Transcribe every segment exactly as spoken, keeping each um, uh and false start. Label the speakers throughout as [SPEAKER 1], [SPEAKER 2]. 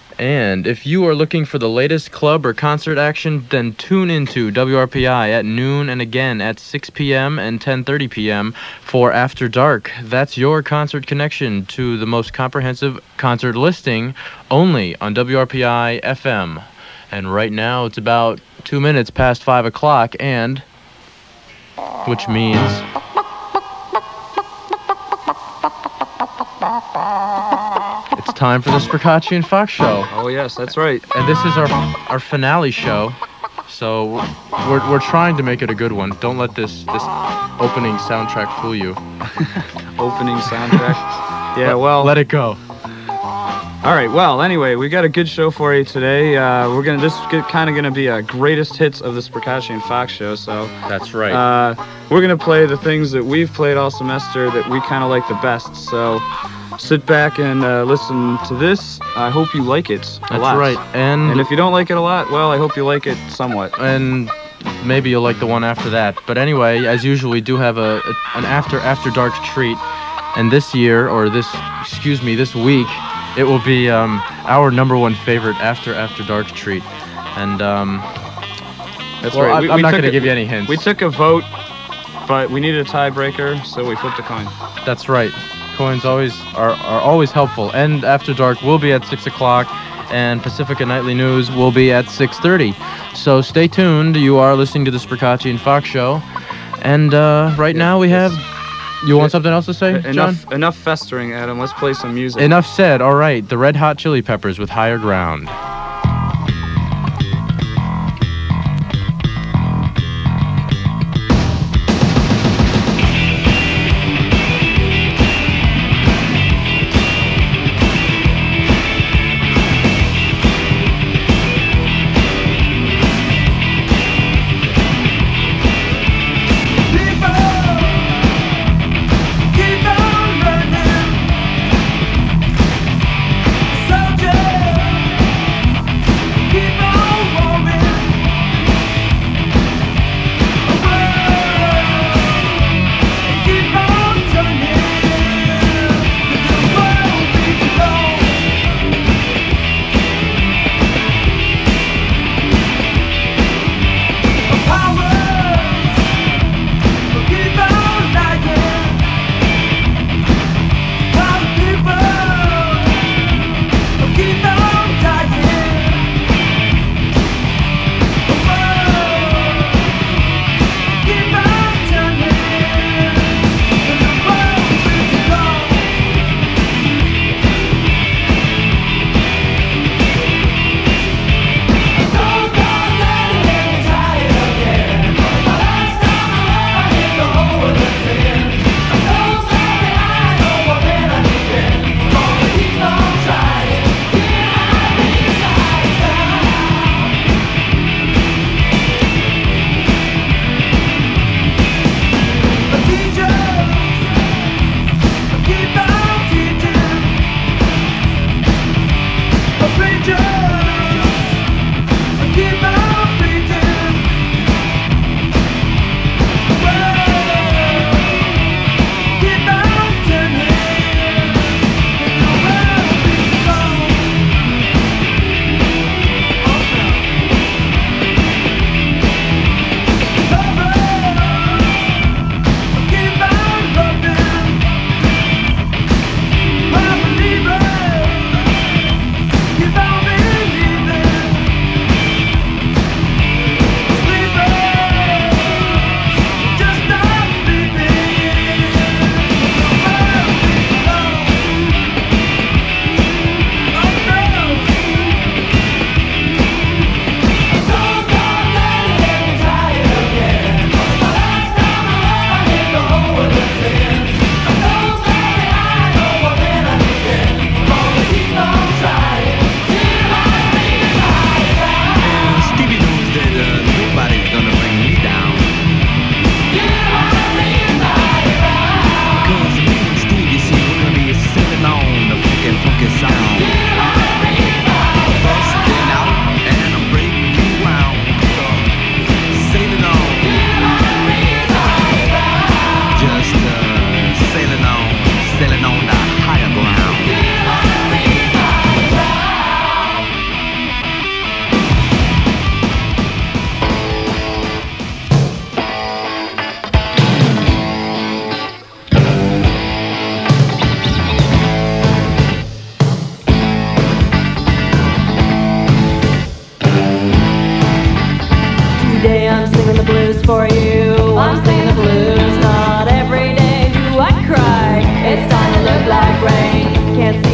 [SPEAKER 1] And if you are looking for the latest club or concert action, then tune into W R P I at noon and again at six p.m. and ten thirty p.m. for After Dark. That's your concert connection to the most comprehensive concert listing only on W R P I F M. And right now it's about two minutes past five o'clock, and which means it's time for the Spracacci and Fox show.
[SPEAKER 2] Oh yes, that's right.
[SPEAKER 1] And this is our our finale show, so we're we're trying to make it a good one. Don't let this this opening soundtrack fool you.
[SPEAKER 2] Opening soundtrack. Yeah, well,
[SPEAKER 1] let it go.
[SPEAKER 2] All right. Well, anyway, we got a good show for you today. Uh, we're gonna this is kind of gonna be a greatest hits of the Spracacci and Fox show. So
[SPEAKER 1] that's right.
[SPEAKER 2] Uh, we're gonna play the things that we've played all semester that we kind of like the best. So sit back and uh, listen to this. I hope you like it a
[SPEAKER 1] That's
[SPEAKER 2] lot.
[SPEAKER 1] right. And,
[SPEAKER 2] and if you don't like it a lot, well, I hope you like it somewhat.
[SPEAKER 1] And maybe you'll like the one after that. But anyway, as usual, we do have a, a an after after dark treat. And this year, or this, excuse me, this week, it will be um, our number one favorite after after dark treat. And um,
[SPEAKER 2] that's
[SPEAKER 1] well,
[SPEAKER 2] right. We,
[SPEAKER 1] I'm
[SPEAKER 2] we
[SPEAKER 1] not going to
[SPEAKER 2] a,
[SPEAKER 1] give you any hints.
[SPEAKER 2] We took a vote, but we needed a tiebreaker, so we flipped a coin.
[SPEAKER 1] That's right. Coins always are, are always helpful. And After Dark will be at six o'clock, and Pacifica Nightly News will be at six thirty. So stay tuned. You are listening to the Spracacci and Fox show. And uh, right
[SPEAKER 2] yeah,
[SPEAKER 1] now we
[SPEAKER 2] yes.
[SPEAKER 1] have... You want something else to say,
[SPEAKER 2] enough,
[SPEAKER 1] John?
[SPEAKER 2] Enough festering, Adam. Let's play some music.
[SPEAKER 1] Enough said. All right. The Red Hot Chili Peppers with Higher Ground.
[SPEAKER 3] Soldier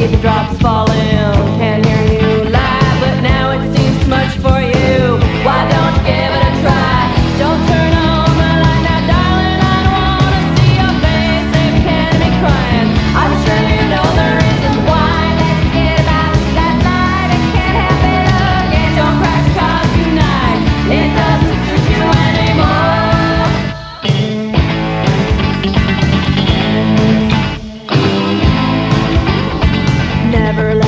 [SPEAKER 3] see the drops falling. Can't hear you lie, but now it seems too much for you. Why don't you give it a try? Don't turn on the light now, darling. I don't wanna see your face if you can't be crying. I'm sure you know the reasons why. Let's forget about that night. I can't help it again. Don't crack the car tonight. It doesn't suit you anymore. Never let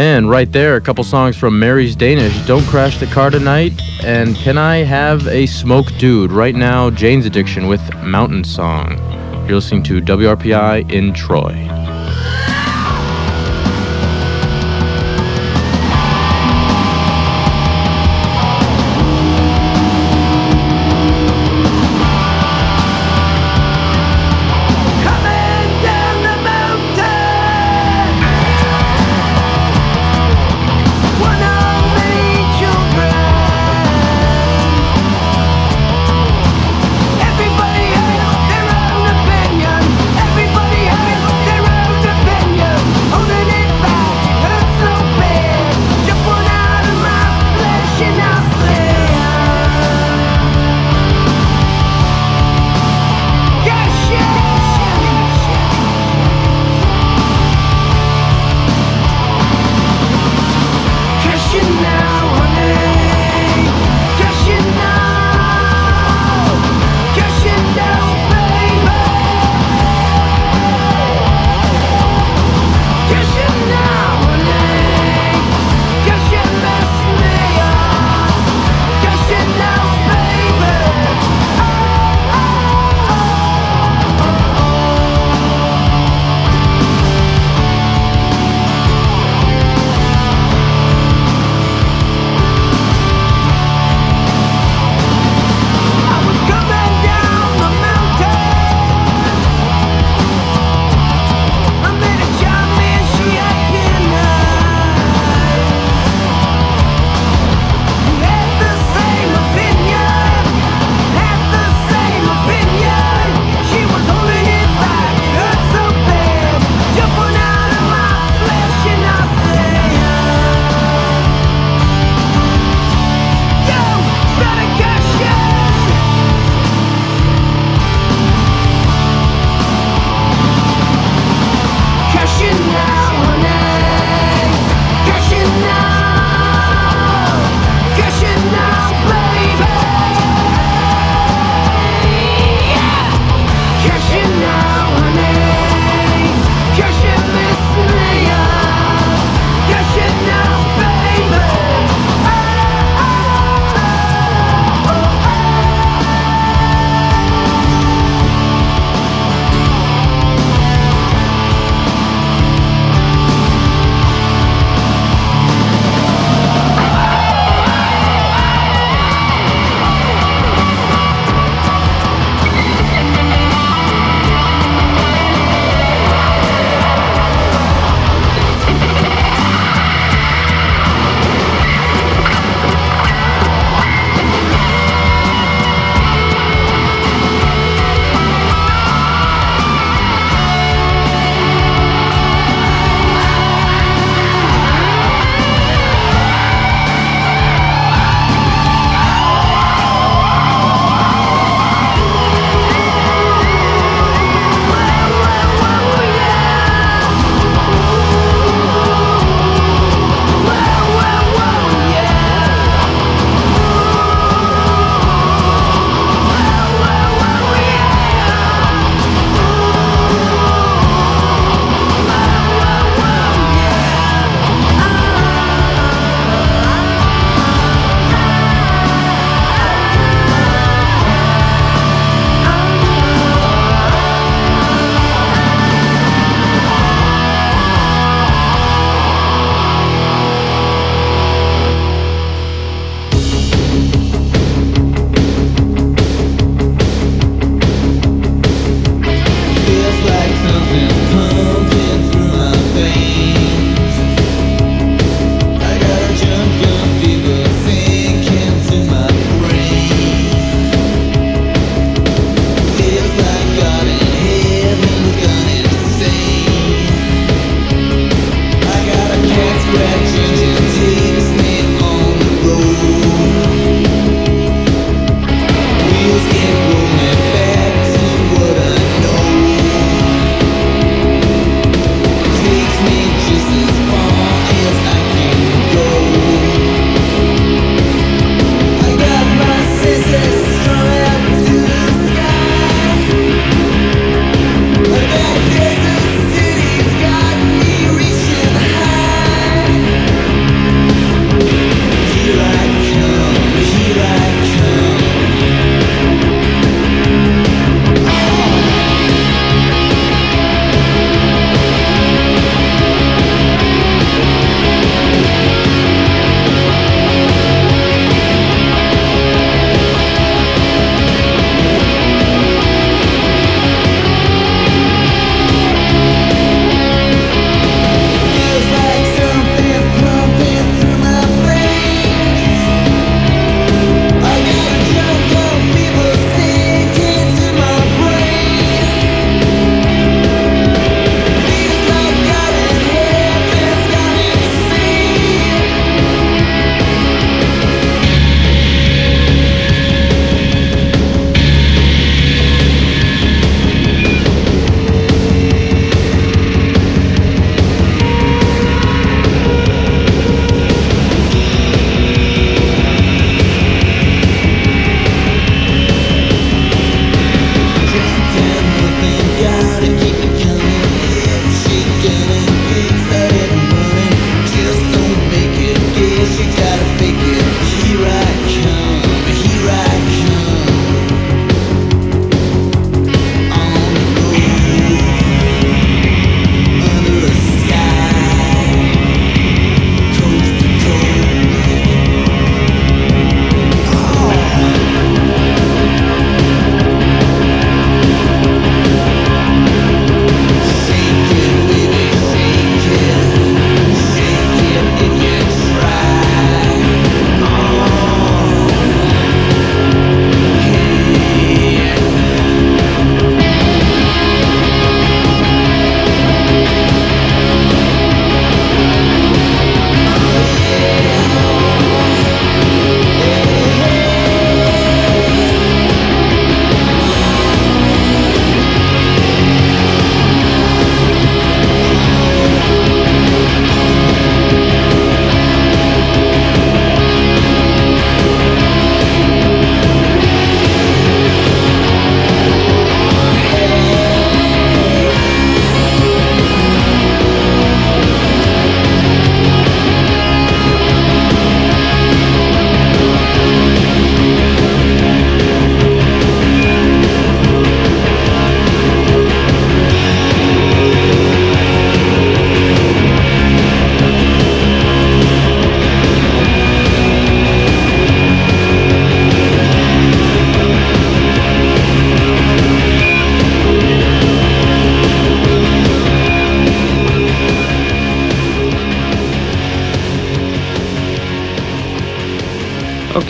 [SPEAKER 1] And right there, a couple songs from Mary's Danish, Don't Crash the Car Tonight, and Can I Have a Smoke Dude? Right now, Jane's Addiction with Mountain Song. You're listening to W R P I in Troy.
[SPEAKER 4] Everybody has their own opinion. Everybody has their own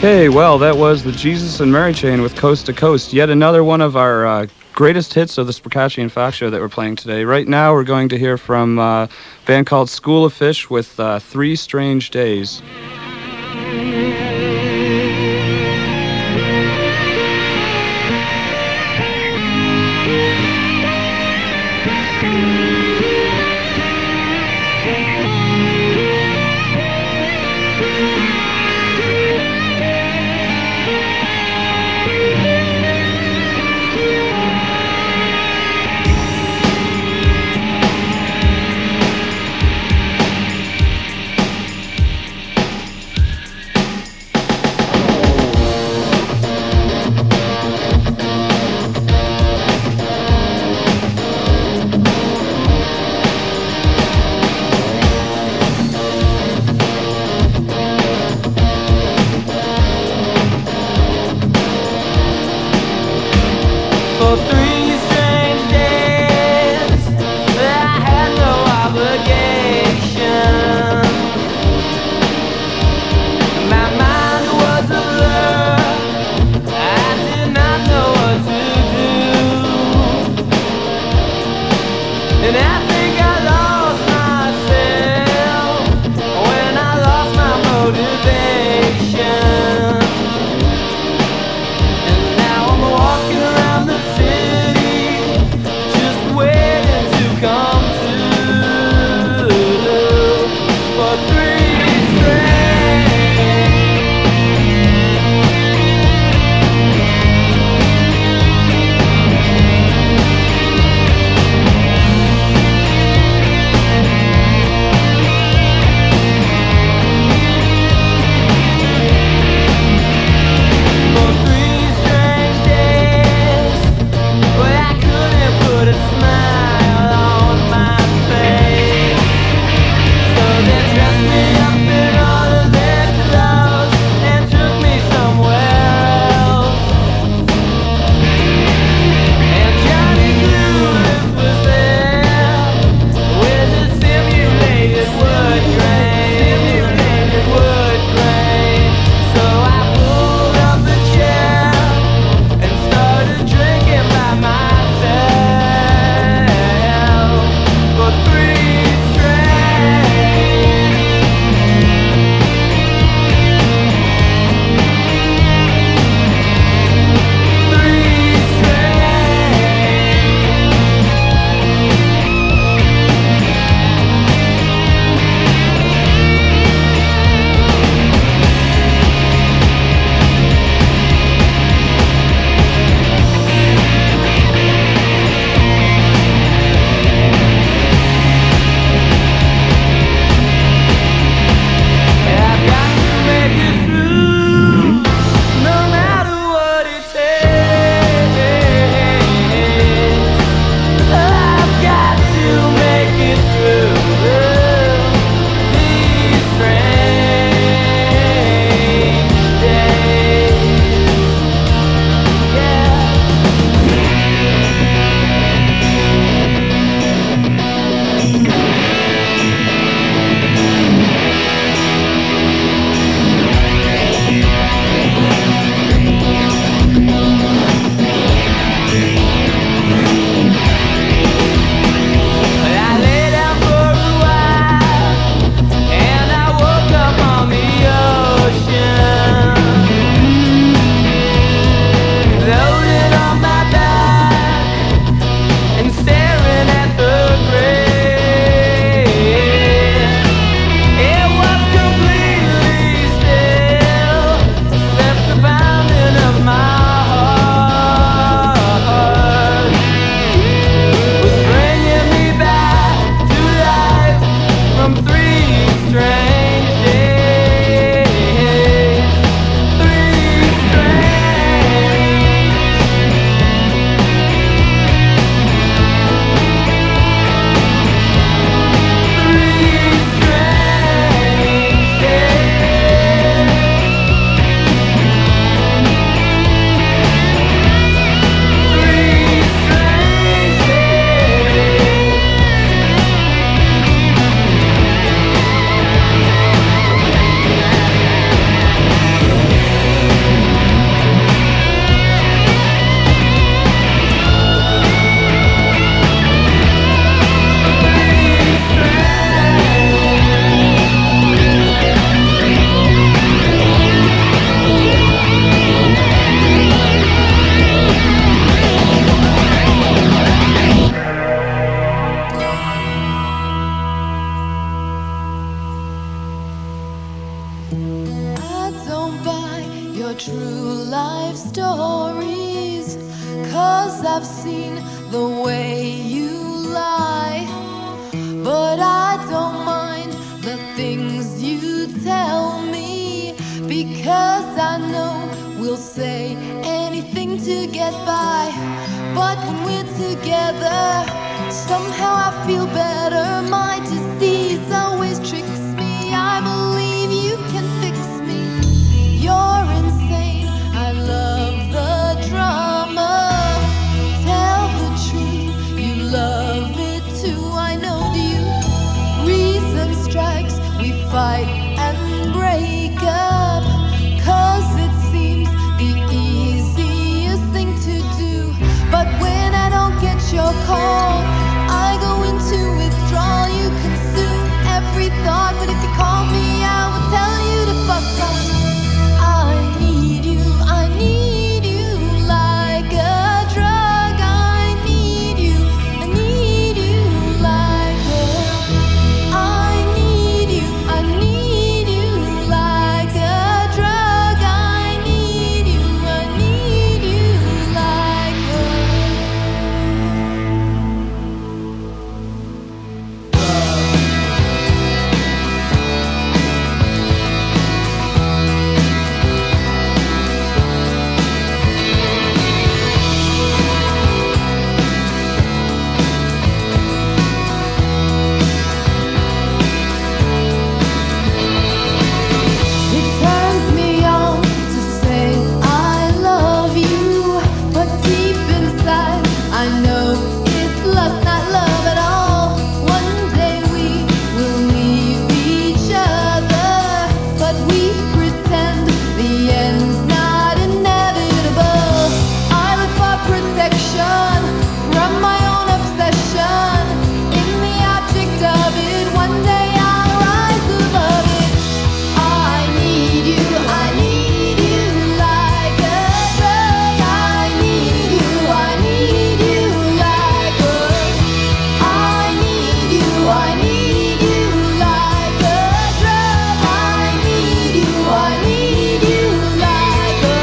[SPEAKER 2] Okay, well, that was the Jesus and Mary Chain with Coast to Coast. Yet another one of our uh, greatest hits of the Sprakachi and Fox show that we're playing today. Right now, we're going to hear from uh, a band called School of Fish with uh, Three Strange Days.
[SPEAKER 4] life stories, 'cause I've seen the way you lie. But I don't mind the things you tell me, because I know we'll say anything to get by. But when we're together, somehow I feel better. My disease always tricks me. I believe you can fix me. You're insane, I love the drama. Tell the truth, you love it too. I know you. Reason strikes, we fight and break up, 'cause it seems the easiest thing to do. But when I don't get your call, I go into withdrawal. You consume every thought, but if you call me, I will tell you to fuck off. I need you, I need you like a drug. I need you, I need you like a I need you, I need you like a drug. I need you, I need you like a It turns me on to say I love you, but deep inside I know it's lust, not love at all. One day we will leave each other, but we pretend the end's not inevitable. I look for protection from my own obsession in the object of it. One day I'll rise above it. I need you, I need you like a drug. I need you, I need you like a I need you, I need you like a drug. I need you, I need you like a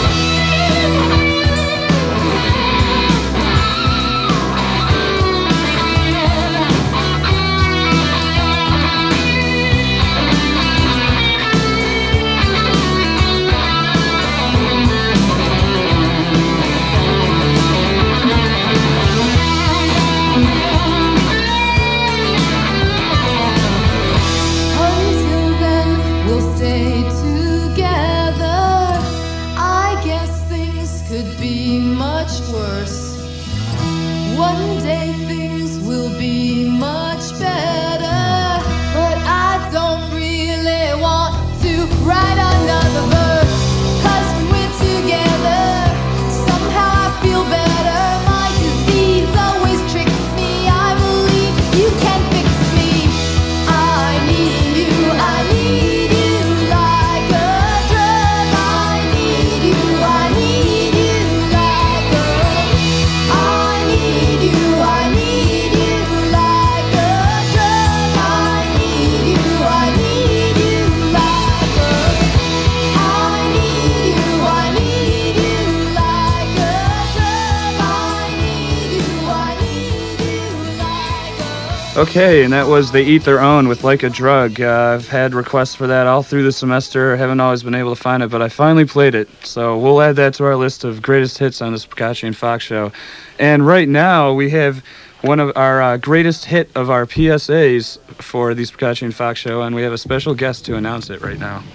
[SPEAKER 4] Until then, we'll stay together. I guess things could be much worse. One day things will be much better, but I don't really want to write another verse. 'Cause when we're together, somehow I feel better. My disease always tricks me. I believe you can fix me. I need you, I need you like a drug. I need you, I need you like a I need you, I need you like a drug. I need you, I need you like a I need you, I need you like a drug. I need you, I need you like a
[SPEAKER 2] Okay, and that was They Eat Their Own with Like a Drug. Uh, I've had requests for that all through the semester. Haven't always been able to find it, but I finally played it. So we'll add that to our list of greatest hits on the Spicacci and Fox show. And right now we have one of our uh, greatest hit of our P S As for the Spicacci and Fox show, and we have a special guest to announce it right now.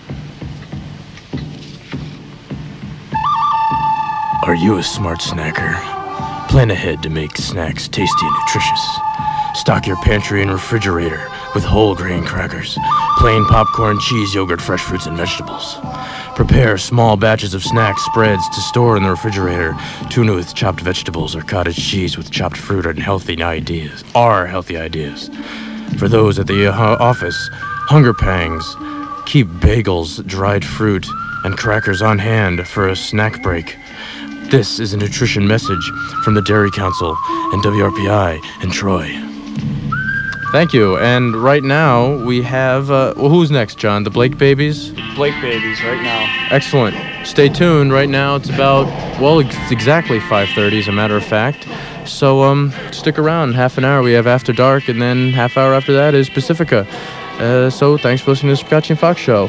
[SPEAKER 1] Are you a smart snacker? Plan ahead to make snacks tasty and nutritious. Stock your pantry and refrigerator with whole grain crackers, plain popcorn, cheese, yogurt, fresh fruits, and vegetables. Prepare small batches of snack spreads to store in the refrigerator. Tuna with chopped vegetables or cottage cheese with chopped fruit and healthy ideas are healthy ideas. For those at the uh, office, hunger pangs. Keep bagels, dried fruit, and crackers on hand for a snack break. This is a nutrition message from the Dairy Council and W R P I in Troy. Thank you. And right now we have, uh, well, who's next, John? The Blake Babies?
[SPEAKER 2] Blake Babies right now.
[SPEAKER 1] Excellent. Stay tuned. Right now it's about, well, it's exactly five thirty as a matter of fact. So um, stick around. Half an hour we have After Dark, and then half hour after that is Pacifica. Uh, so thanks for listening to the Spicacci and Fox Show.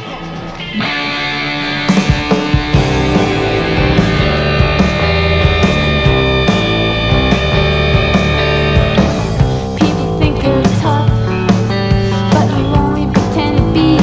[SPEAKER 4] People think you're tough, but you only pretend to be.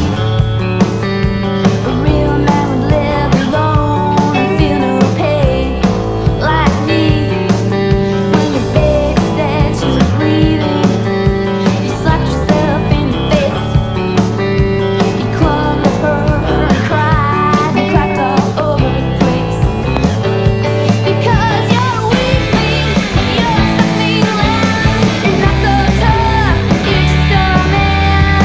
[SPEAKER 4] A real man would live alone and feel no pain, like me. When your baby said she was breathing, you slapped yourself in the face. You clung to her and cried and cracked all over the place. Because you're a weakling, you're something less. You're not so tough, you're just a man.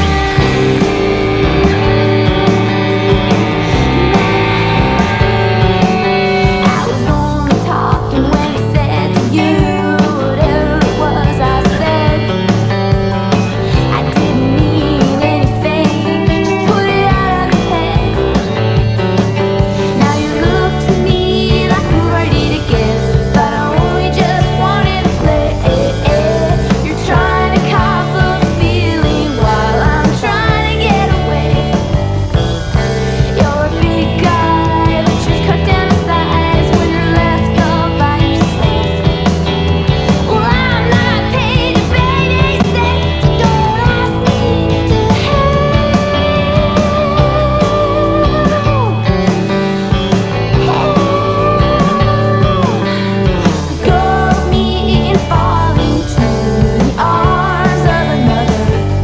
[SPEAKER 4] I was only talking when I said to you whatever it was I said. I didn't mean anything, just put it out of your head. Now you look to me like I'm ready to give, but I only just wanted to play. You're trying to cover the feeling while I'm trying to get away. You're a big guy, but you're cut down to size when you're left all by yourself. Well, I'm not paid to babysit, so don't ask me to help. Go me and fall into the arms of another.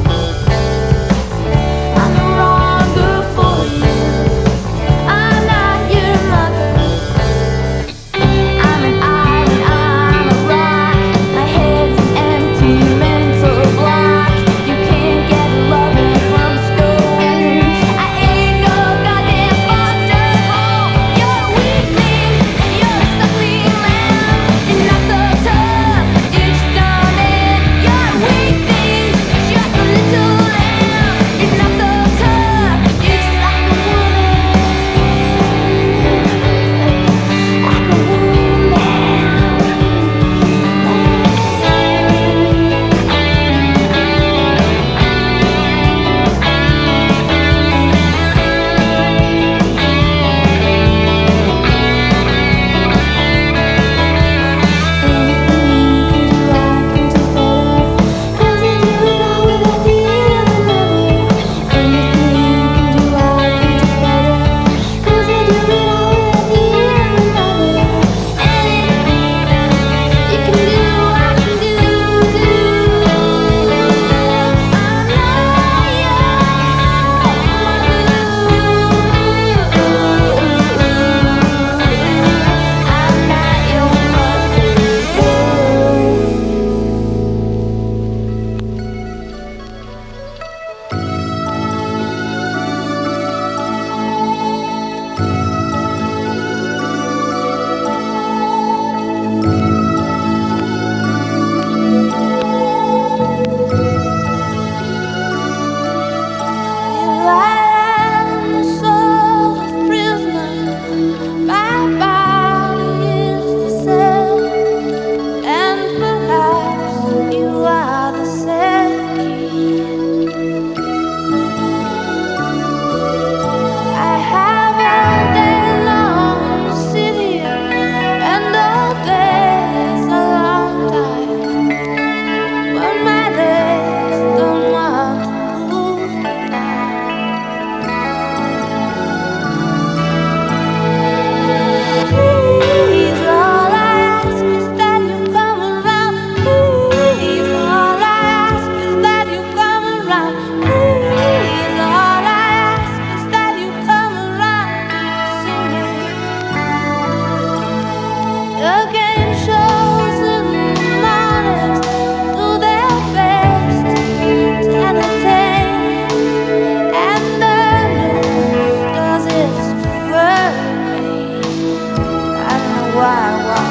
[SPEAKER 4] I'm no longer for you. I'm not your mother. I'm an island, I'm a rock. My head's an empty mental block. You can't get loving from stone. I ain't no goddamn foster home. You're a weakling, you're something lamb. You're not so tough, you're just a man. You're a weakling, just a little lamb. You're not so tough, you're just like a woman. Like a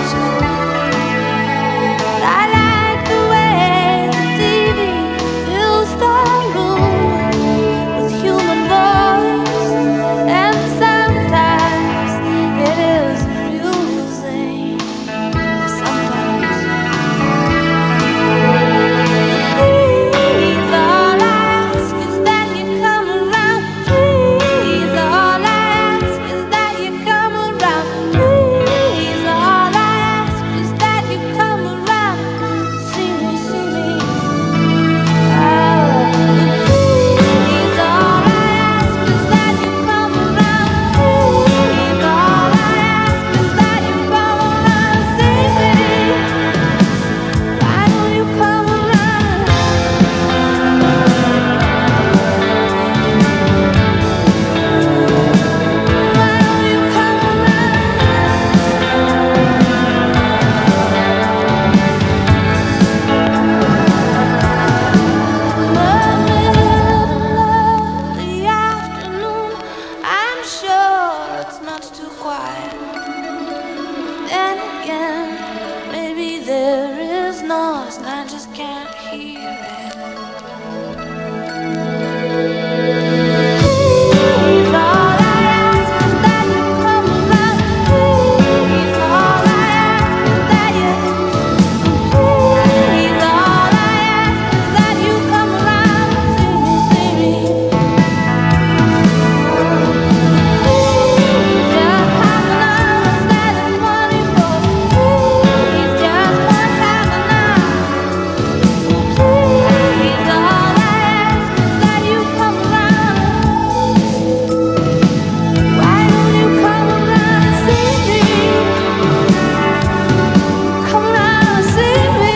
[SPEAKER 4] Still again. Maybe there is noise and I just can't hear it. Please, all I ask is that you come around. Please, all I ask is that you. Please, all I ask is that you come around and see me, see me. Please, just have another set of twenty-four. Please, just one time enough. Please, all I ask is that you come around. Why don't you come around and see me? Come around and see me.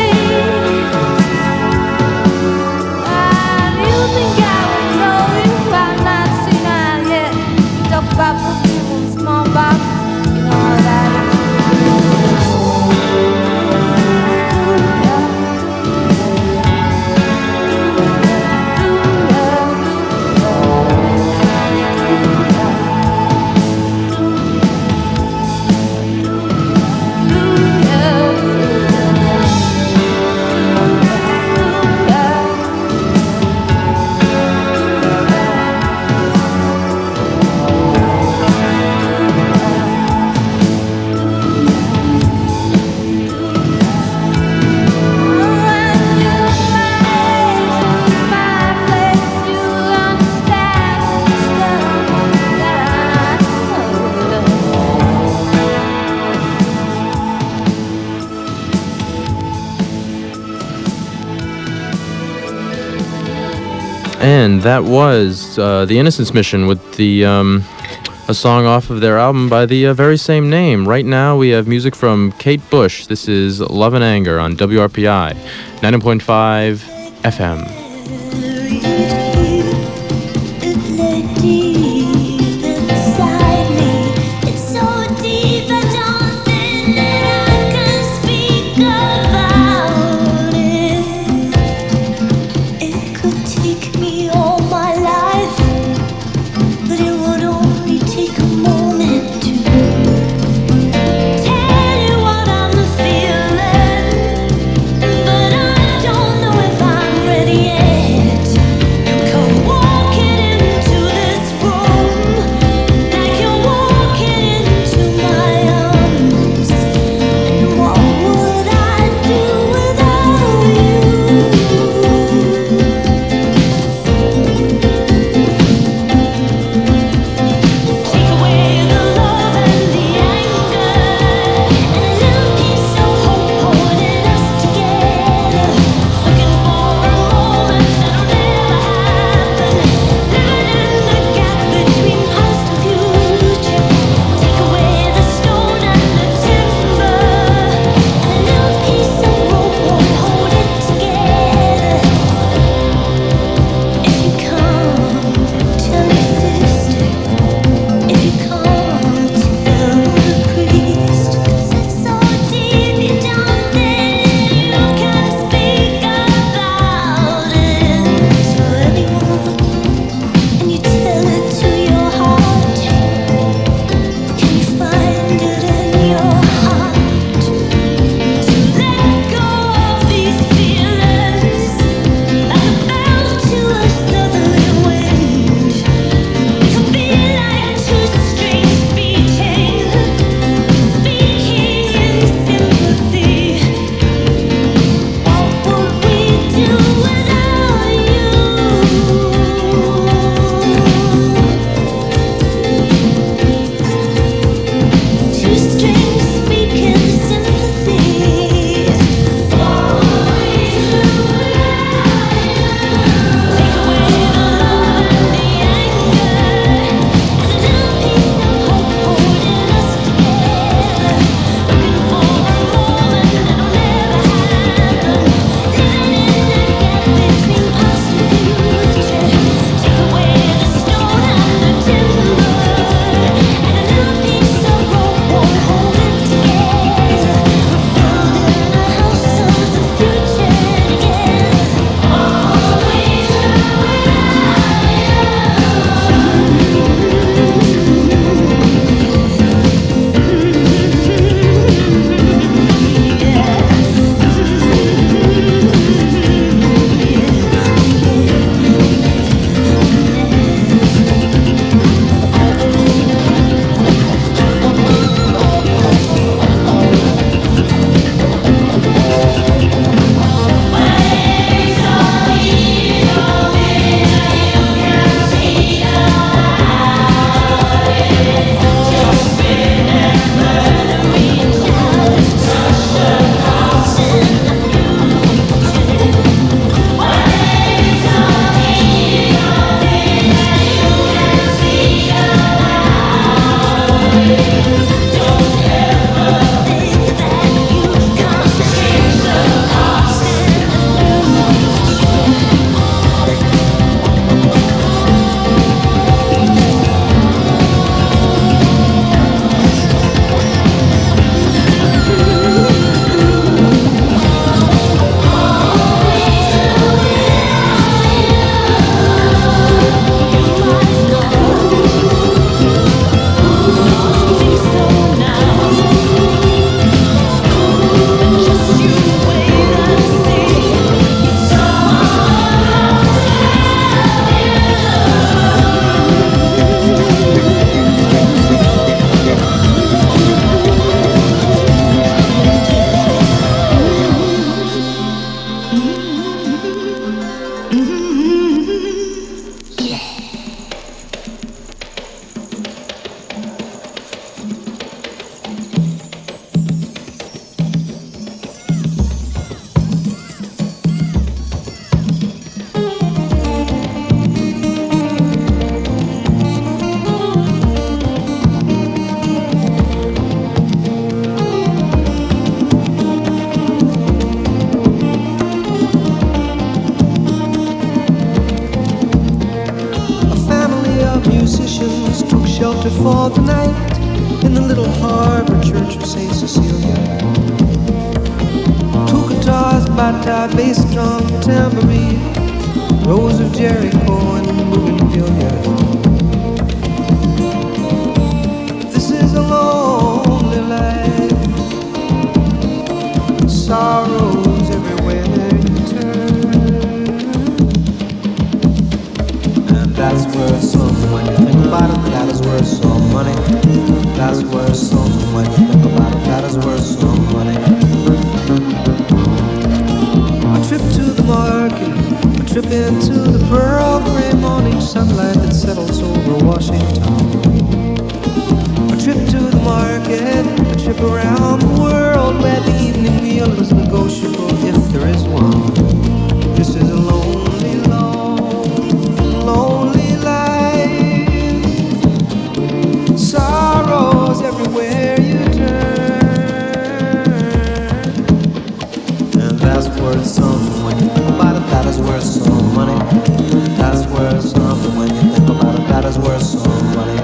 [SPEAKER 4] And you think I would tell you I'm not seen out yet. You talk about perfume in small boxes, you know how that
[SPEAKER 1] And that was uh, the Innocence Mission with the um, a song off of their album by the uh, very same name. Right now we have music from Kate Bush. This is Love and Anger on W R P I ninety point five F M.
[SPEAKER 4] But I don't know if I'm ready yet.
[SPEAKER 5] for the night in the little harbor church of Saint Cecilia. Two guitars, bata, bass drum, tambourine, Rose of Jericho and bougainvillea. This is a lonely life, sorrows everywhere you turn, and that's worth something when you think about it. That is worth some money. That's worth something when you think about it. That is worth some money. A trip to the market, a trip into the pearl gray morning sunlight that settles over Washington. A trip to the market, a trip around the world where the evening meal is negotiable if there is one. This is a lonely, lonely, lonely life. Sorrows everywhere you turn, and that's worth something when you think about it. That is worth some money. That's worth something when you think about it. That is worth some money.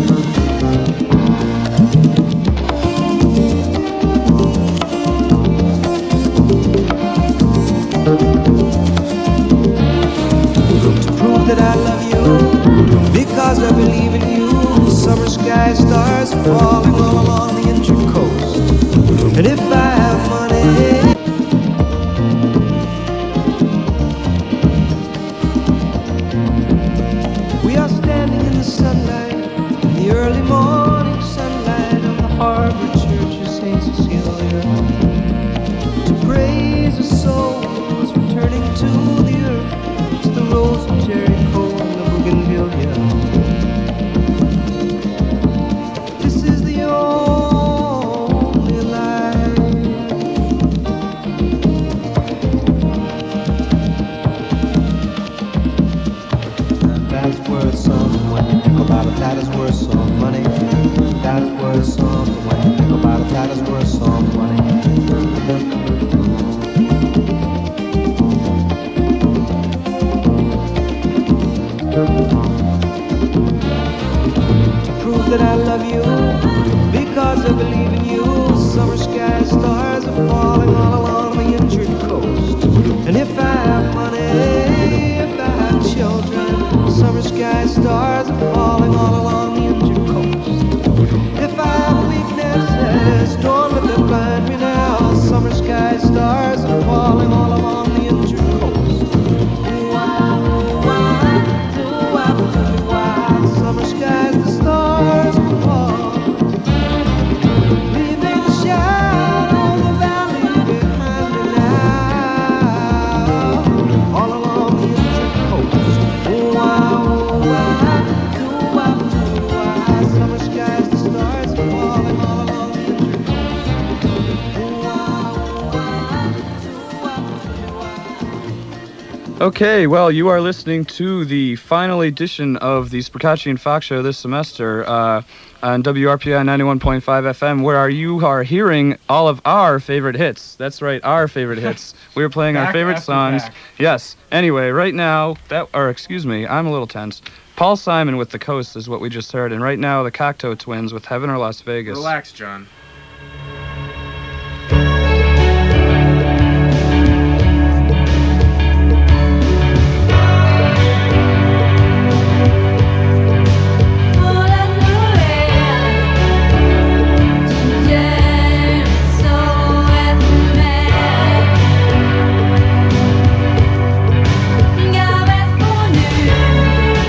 [SPEAKER 5] To prove that I love you, because I believe in you. Summer sky stars falling all along the injured coast. And if I have money, we are standing in the sunlight, in the early morning sunlight of the harbor church of Saint Cecilia, to praise the souls returning to the earth, to the Rose of Jericho and the bougainvillea. This is the only life. And that's worth something when you think about it. That is worth some money. That's worth something when you think about it. That is worth some money. To prove that I love you, because I believe in you. Summer sky stars are falling all along the injured coast. And if I have money, if I have children, summer sky stars are falling all along the injured coast. If I have weaknesses, don't let them blind me now. Summer sky stars are falling all along the injured coast. Summer skies, the stars will fall, leaving the shadow of the valley behind me now, all along the injured coast. Oh, wow, oh, wow, do, wow, do, wow. Summer skies, the stars are falling all along the injured coast. Oh, wow, oh, wow, do, wow, do, wow.
[SPEAKER 2] Okay, well, you are listening to the final edition of the Sprakachi and Fox Show this semester uh, on W R P I ninety-one point five F M, where you are hearing all of our favorite hits. That's right, our favorite hits. We are playing our
[SPEAKER 1] Back
[SPEAKER 2] favorite
[SPEAKER 1] after
[SPEAKER 2] songs.
[SPEAKER 1] back.
[SPEAKER 2] Yes. Anyway, right now, that or excuse me, I'm a little tense. Paul Simon with The Coast is what we just heard, and right now the Cocteau Twins with Heaven or Las Vegas.
[SPEAKER 1] Relax, John.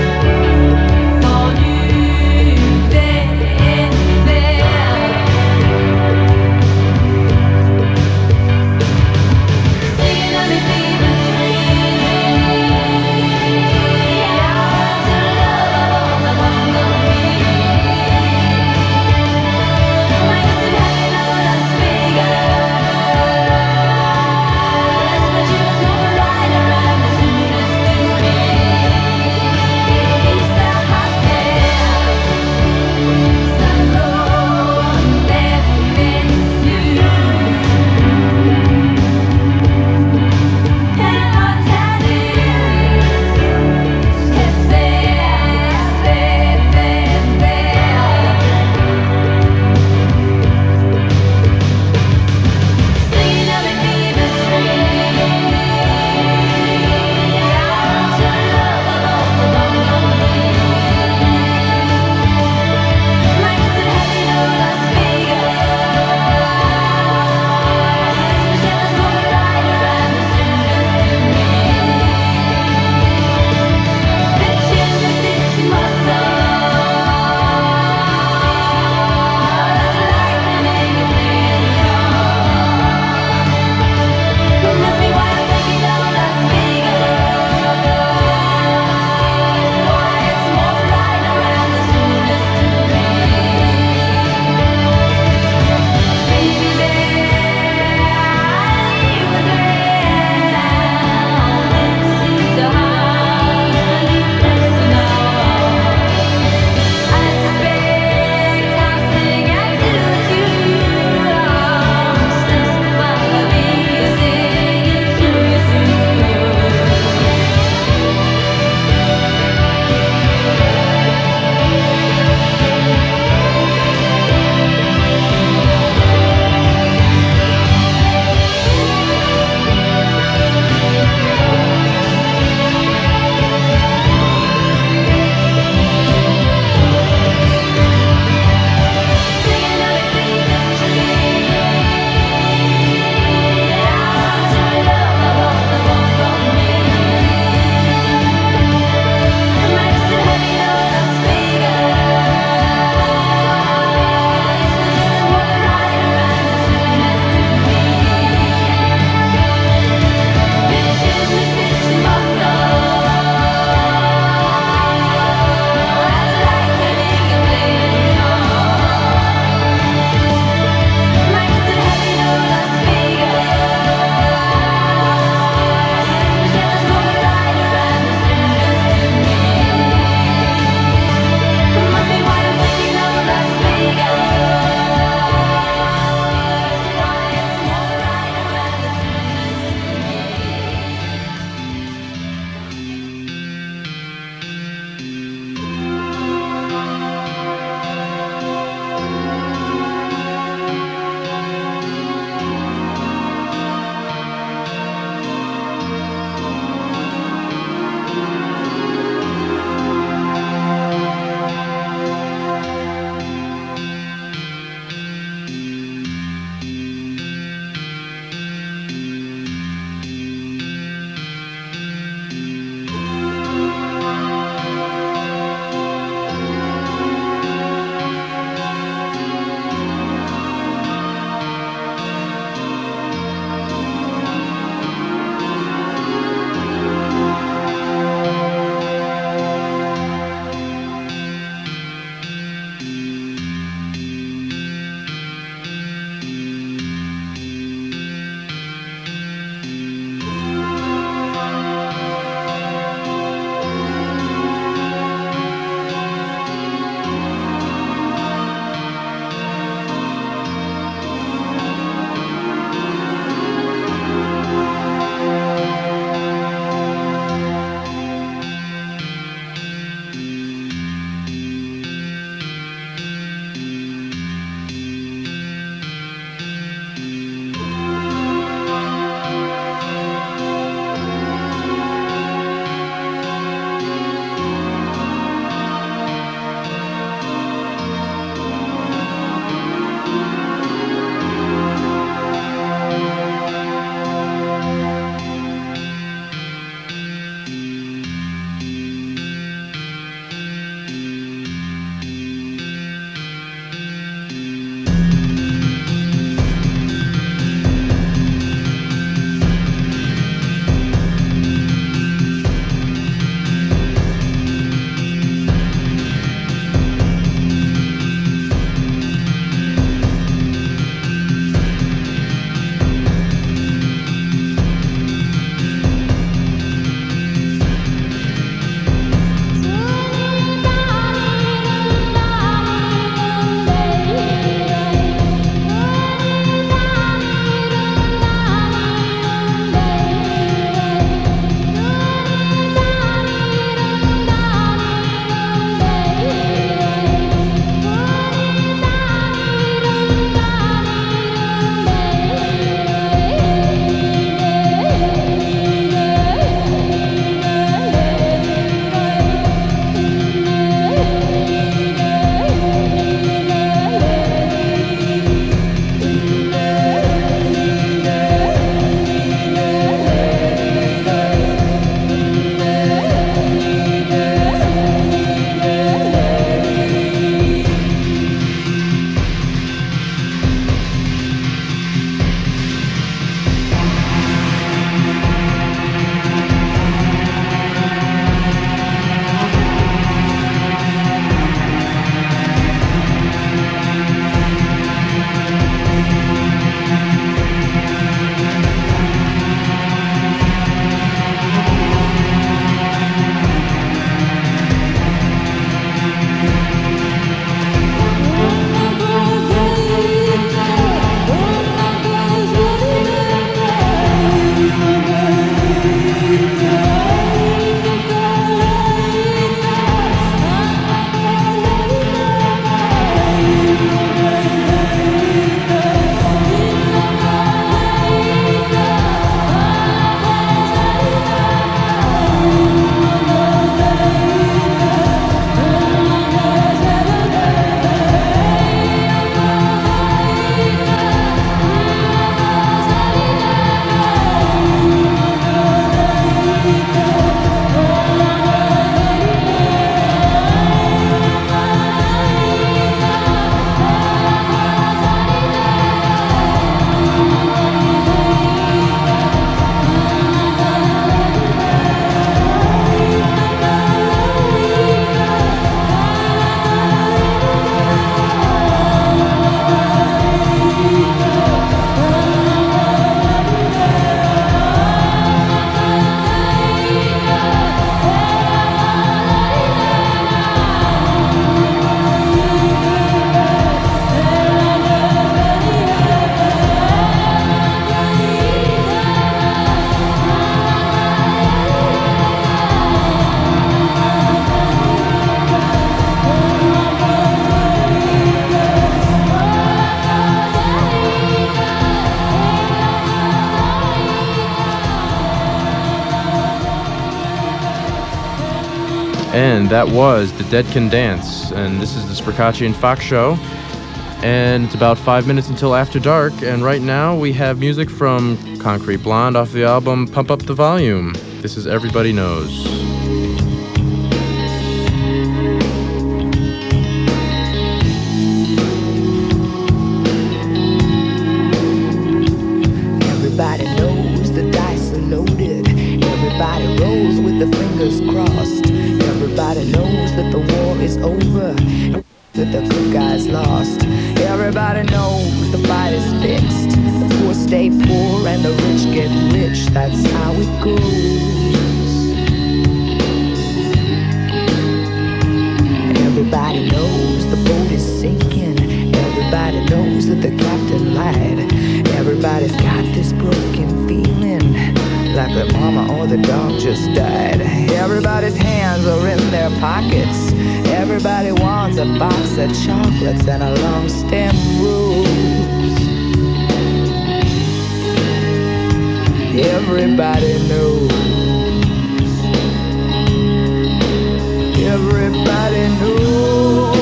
[SPEAKER 3] Vendu,
[SPEAKER 1] And that was The Dead Can Dance. And this is the Spracacci and Fox Show. And it's about five minutes until after dark. And right now we have music from Concrete Blonde off the album Pump Up the Volume. This is Everybody Knows.
[SPEAKER 6] Everybody knows the dice are loaded. Everybody rolls with the fingers crossed. Everybody knows that the war is over, that the good guys lost. Everybody knows the fight is fixed. The poor stay poor and the rich get rich. That's how it goes. Everybody knows the boat is sinking. Everybody knows that the captain lied. Everybody's got this broken feeling, like their mama or the dog just died. Everybody's hands are in their pockets. Everybody wants a box of chocolates and a long stem rose. Everybody knows. Everybody knows.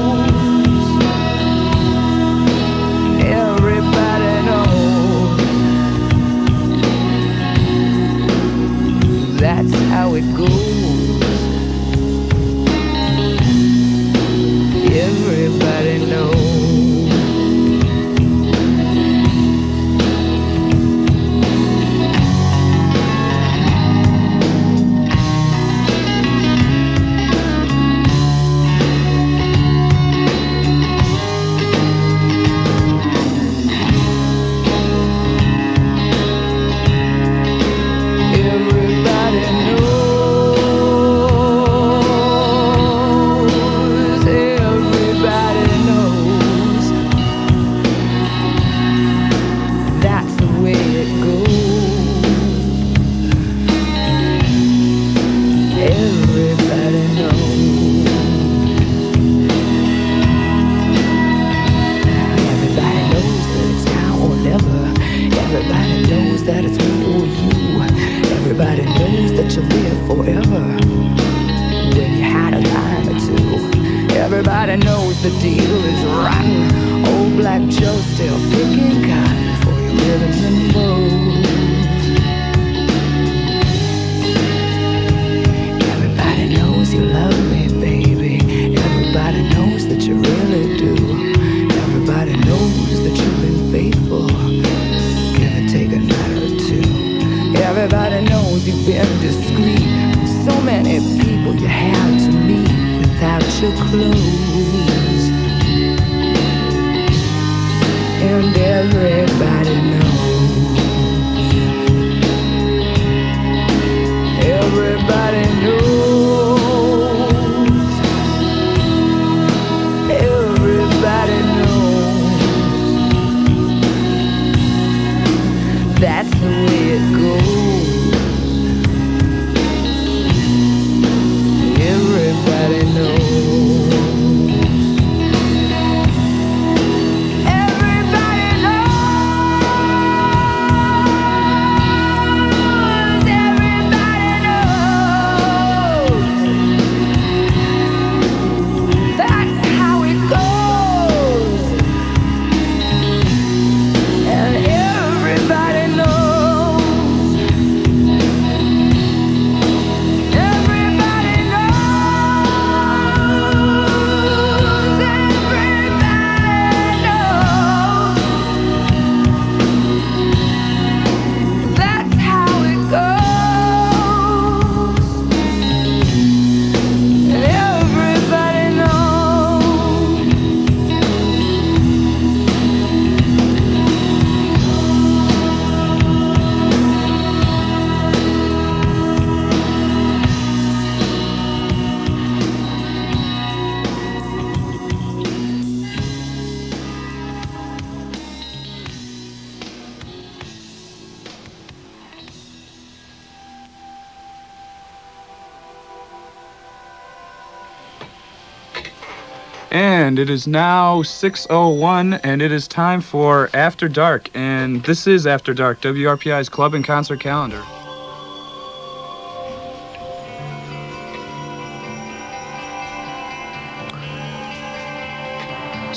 [SPEAKER 6] Everybody knows. That's how it goes. Everybody knows. Everybody knows the deal is rotten. Old Black Joe still picking cotton for your ribbons and bows. Everybody knows you love me, baby. Everybody knows that you really do. Everybody knows that you've been faithful. Give or take a night or two. Everybody knows you've been discreet. So many people you had to meet without your clothes. And everybody knows. Everybody knows. Everybody knows. That's the way it goes. Everybody knows.
[SPEAKER 2] And it is now six oh one, and it is time for After Dark. And this is After Dark, W R P I's club and concert calendar.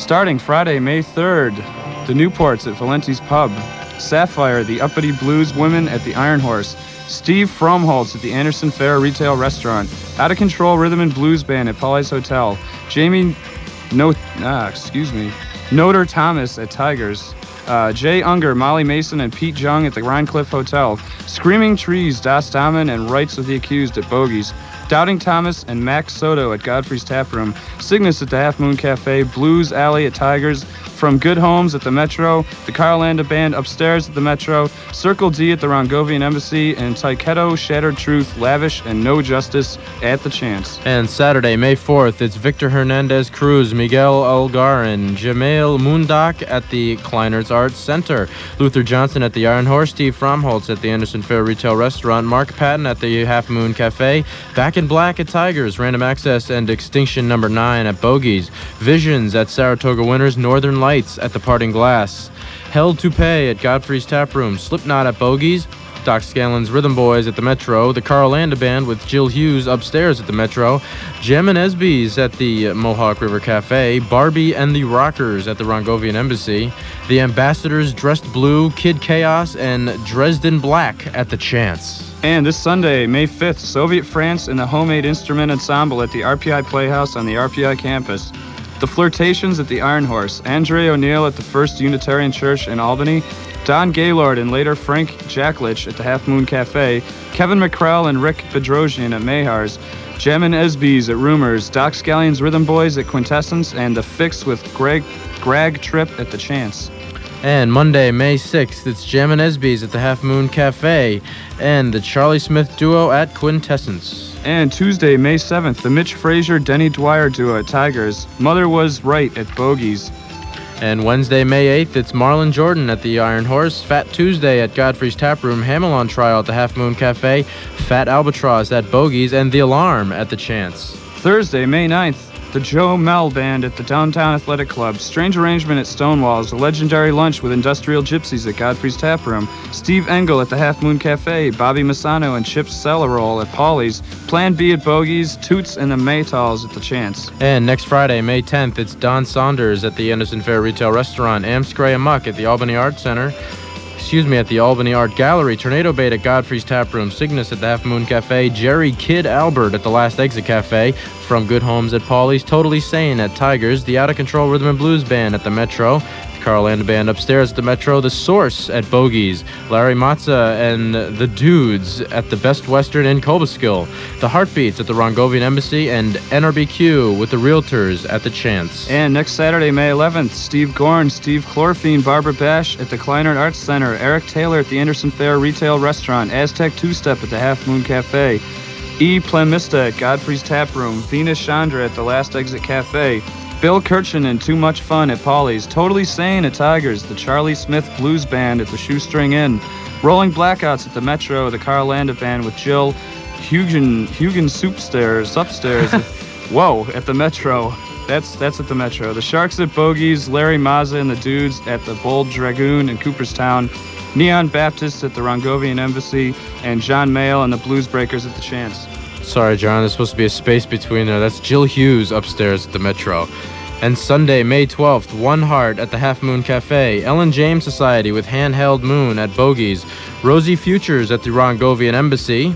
[SPEAKER 2] Starting Friday, May third, the Newports at Valenti's Pub. Sapphire, the Uppity Blues Women at the Iron Horse. Steve Fromholtz at the Anderson Fair Retail Restaurant. Out of Control Rhythm and Blues Band at Polly's Hotel. Jamie No, ah, excuse me, Noter Thomas at Tigers. Uh, Jay Unger, Molly Mason, and Pete Jung at the Rhinecliff Hotel. Screaming Trees, Das Damen, and Rights of the Accused at Bogies. Doubting Thomas and Max Soto at Godfrey's Tap Room. Cygnus at the Half Moon Cafe. Blues Alley at Tigers. From Good Homes at the Metro. The Carl Landa Band upstairs at the Metro. Circle D at the Rongovian Embassy. And Taiketo, Shattered Truth, Lavish, and No Justice at the Chance.
[SPEAKER 1] And Saturday, May fourth, it's Victor Hernandez Cruz, Miguel Algarin, Jamail Moondock at the Kleiner's Arts Center. Luther Johnson at the Iron Horse. Steve Fromholtz at the Anderson Fair Retail Restaurant. Mark Patton at the Half Moon Cafe. Back in Black at Tigers, Random Access and Extinction Number nine at Bogies, Visions at Saratoga Winners, Northern Lights at the Parting Glass, Held to Pay at Godfrey's Tap Room, Slipknot at Bogies, Doc Scanlon's Rhythm Boys at the Metro, the Carl Landa Band with Jill Hughes upstairs at the Metro, Jem and Esby's at the Mohawk River Cafe, Barbie and the Rockers at the Rongovian Embassy, the Ambassadors Dressed Blue, Kid Chaos, and Dresden Black at the Chance.
[SPEAKER 2] And this Sunday, May fifth, Soviet France and the Homemade Instrument Ensemble at the R P I Playhouse on the R P I campus. The Flirtations at the Iron Horse. Andre O'Neill at the First Unitarian Church in Albany. Don Gaylord and later Frank Jacklich at the Half Moon Cafe. Kevin McCrell and Rick Bedrosian at Mayhar's. Jem and Esby's at Rumors. Doc Scallion's Rhythm Boys at Quintessence. And The Fix with Greg, Greg Tripp at the Chance.
[SPEAKER 1] And Monday, May sixth, it's Jam and Esby's at the Half Moon Cafe and the Charlie Smith Duo at Quintessence.
[SPEAKER 2] And Tuesday, May seventh, the Mitch Frazier Denny Dwyer Duo at Tigers. Mother Was Right at Bogies.
[SPEAKER 1] And Wednesday, May eighth, it's Marlon Jordan at the Iron Horse, Fat Tuesday at Godfrey's Tap Room, Hamelon Trial at the Half Moon Cafe, Fat Albatross at Bogies, and The Alarm at the Chance.
[SPEAKER 2] Thursday, May ninth, the Joe Mel Band at the Downtown Athletic Club. Strange Arrangement at Stonewall's. A Legendary Lunch with Industrial Gypsies at Godfrey's Tap Room. Steve Engel at the Half Moon Cafe. Bobby Massano and Chip Celerol at Polly's. Plan B at Bogies. Toots and the Maytals at the Chance.
[SPEAKER 1] And next Friday, May tenth, it's Don Saunders at the Anderson Fair Retail Restaurant. Amscray Amuck at the Albany Art Center. Excuse me, at the Albany Art Gallery. Tornado Bait at Godfrey's Tap Room. Cygnus at the Half Moon Cafe. Jerry Kid Albert at the Last Exit Cafe. From Good Homes at Polly's. Totally Sane at Tigers. The Out of Control Rhythm and Blues Band at the Metro. The Carl Landa Band upstairs at the Metro. The Source at Bogies. Larry Matza and the Dudes at the Best Western in Cobleskill. The Heartbeats at the Rongovian Embassy. And N R B Q with the Realtors at the Chance.
[SPEAKER 2] And next Saturday, May eleventh, Steve Gorn, Steve Chlorphine, Barbara Bash at the Kleinert Arts Center. Eric Taylor at the Anderson Fair Retail Restaurant. Aztec Two-Step at the Half Moon Cafe. E. Plemista at Godfrey's Tap Room. Venus Chandra at the Last Exit Cafe. Bill Kirchen and Too Much Fun at Polly's. Totally Sane at Tigers. The Charlie Smith Blues Band at the Shoestring Inn. Rolling Blackouts at the Metro. The Carl Landa Band with Jill Hugen, Hugen Soupstairs upstairs. Whoa, at the Metro. That's that's at the Metro. The Sharks at Bogies. Larry Mazza and the Dudes at the Bold Dragoon in Cooperstown. Neon Baptist at the Rongovian Embassy. And John Mayall and the Blues Breakers at the Chance.
[SPEAKER 1] Sorry, John, there's supposed to be a space between there. That's Jill Hughes upstairs at the Metro. And Sunday, May twelfth, One Heart at the Half Moon Cafe. Ellen James Society with Handheld Moon at Bogies. Rosie Futures at the Rongovian Embassy.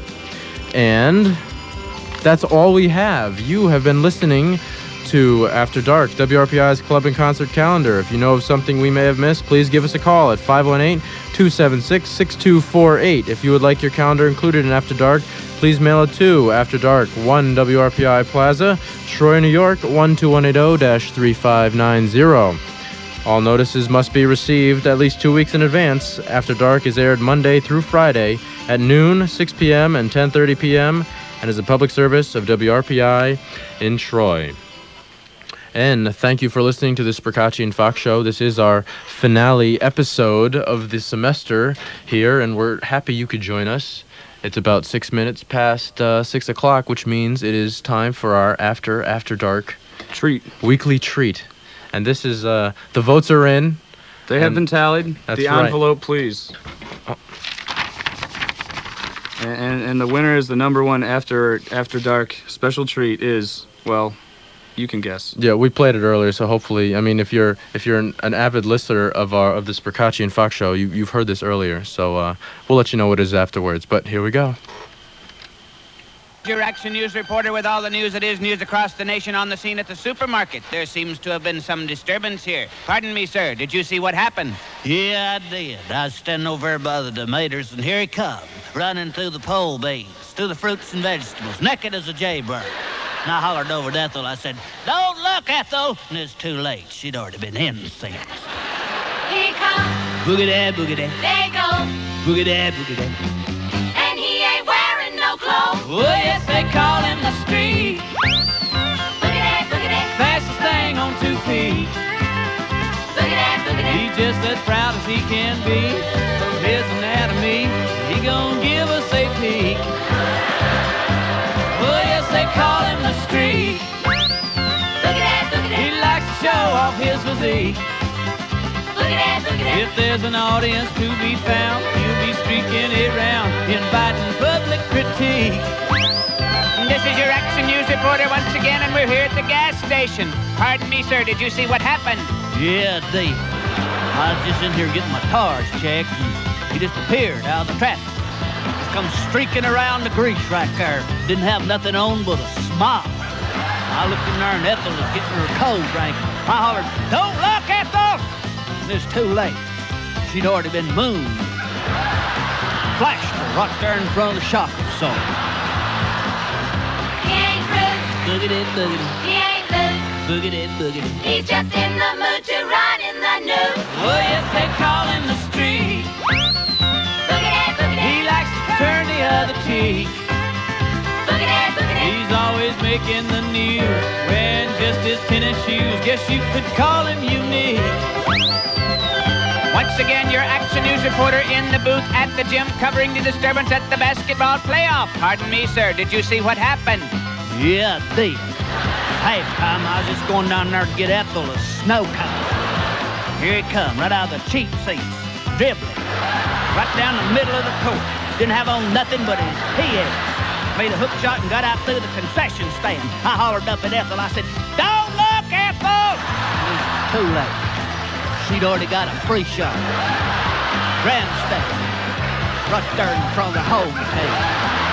[SPEAKER 1] And that's all we have. You have been listening to After Dark, W R P I's Club and Concert Calendar. If you know of something we may have missed, please give us a call at five one eight, two seven six, six two four eight. If you would like your calendar included in After Dark, please mail it to After Dark, one W R P I Plaza, Troy, New York, one two one eight zero dash three five nine zero. All notices must be received at least two weeks in advance. After Dark is aired Monday through Friday at noon, six p.m., and ten thirty p.m., and is a public service of W R P I in Troy. And thank you for listening to this Spracacci and Fox show. This is our finale episode of the semester here, and we're happy you could join us. It's about six minutes past uh, six o'clock, which means it is time for our After After Dark
[SPEAKER 2] treat,
[SPEAKER 1] weekly treat. And this is, uh, the votes are in.
[SPEAKER 2] They have been tallied.
[SPEAKER 1] That's
[SPEAKER 2] the
[SPEAKER 1] right.
[SPEAKER 2] envelope, please.
[SPEAKER 1] Oh.
[SPEAKER 2] And, and and the winner is the number one After After Dark special treat is, well, you can guess.
[SPEAKER 1] Yeah, we played it earlier, so hopefully, I mean, if you're if you're an, an avid listener of our of this Spracacci and Fox show, you, you've heard this earlier. So uh, we'll let you know what it is afterwards. But here we go.
[SPEAKER 7] Your Action News reporter with all the news that is news across the nation on the scene at the supermarket. There seems to have been some disturbance here. Pardon me, sir. Did you see what happened?
[SPEAKER 8] Yeah, I did. I was standing over there by the tomatoes, and here he come, running through the pole beans, through the fruits and vegetables, naked as a jaybird. And I hollered over at Ethel. I said, "Don't look, Ethel!" And it's too late. She'd already been in the scene.
[SPEAKER 3] Here he comes,
[SPEAKER 8] Boogie dad, boogie dad,
[SPEAKER 3] there he goes,
[SPEAKER 8] boogie dad, boogie dad.
[SPEAKER 3] and he ain't wearing no clothes.
[SPEAKER 7] Oh, yes, they call him the street.
[SPEAKER 3] Boogie dad, boogie dad,
[SPEAKER 7] Fastest thing on two feet.
[SPEAKER 3] boogie dad, boogie dad.
[SPEAKER 7] He's just as proud as he can be of his anatomy. He gonna give us a peek. Oh, yes, they call him the street.
[SPEAKER 3] Boogie dad, boogie
[SPEAKER 7] He
[SPEAKER 3] dad,
[SPEAKER 7] likes to show off his physique.
[SPEAKER 3] boogie dad, boogie dad.
[SPEAKER 7] If there's an audience to be found, he'll be streaking around, inviting public critique. This is your Action News reporter once again, and we're here at the gas station. Pardon me, sir, did you see what happened?
[SPEAKER 8] Yeah, I did. I was just in here getting my tires checked, and he just appeared out of the traffic. Just come streaking around the grease right there. Didn't have nothing on but a smile. I looked in there, and Ethel was getting her cold drink. I hollered, "Don't look, Ethel!" And it's too late. She'd already been mooned. Flashed her right there in front of the shop absorber.
[SPEAKER 3] He ain't rude,
[SPEAKER 8] Boogie did, boogie did,
[SPEAKER 3] he ain't loose.
[SPEAKER 8] boogie did, boogie did.
[SPEAKER 3] He's just in the mood to run in the news.
[SPEAKER 7] Oh, yes, they call him the street.
[SPEAKER 3] Boogie dad, boogie dad,
[SPEAKER 7] He likes to turn the other cheek.
[SPEAKER 3] boogie dad, boogie dad.
[SPEAKER 7] He's always making the news, wearing just his tennis shoes. Guess you could call him unique. Once again, your Action News reporter in the booth at the gym covering the disturbance at the basketball playoff. Pardon me, sir, did you see what happened?
[SPEAKER 8] Yeah, I did. Half time, I was just going down there to get Ethel a snow cone. Here he come, right out of the cheap seats, dribbling, right down the middle of the court. Didn't have on nothing but his P S. Made a hook shot and got out through the concession stand. I hollered up at Ethel. I said, "Don't look, Ethel!" And it was too late. She'd already got a free shot. Grandstand, right there in front of the home table.